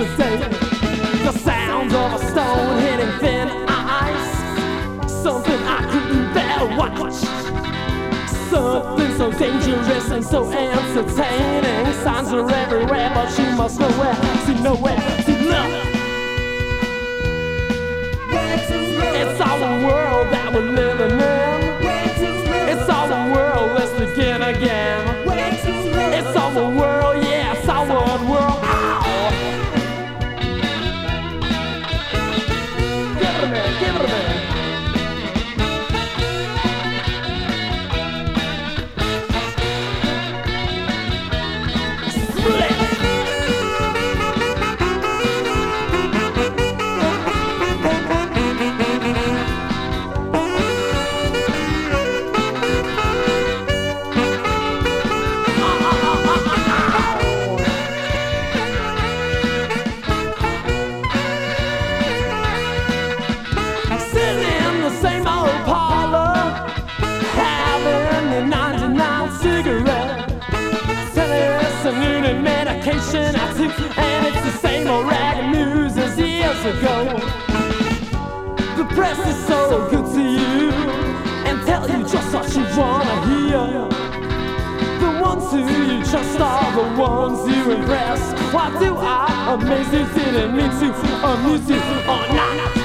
yesterday. The sound of a stone hitting thin ice, something I couldn't bear watch. Something so dangerous and so entertaining. Signs are everywhere, but you must know where to look. It's our world that we're living in. It's our world, let's begin again. It's our world, yeah, it's our world. Ow! Give it a minute, give it a minute. Same old parlor, having a 99 cigarette. Serotonin medication I took, and it's the same old rag news as years ago. The press is so good to you and tell you just what you wanna hear. The ones who you trust are the ones you impress. Why do I amaze you? Didn't mean to amuse you or not.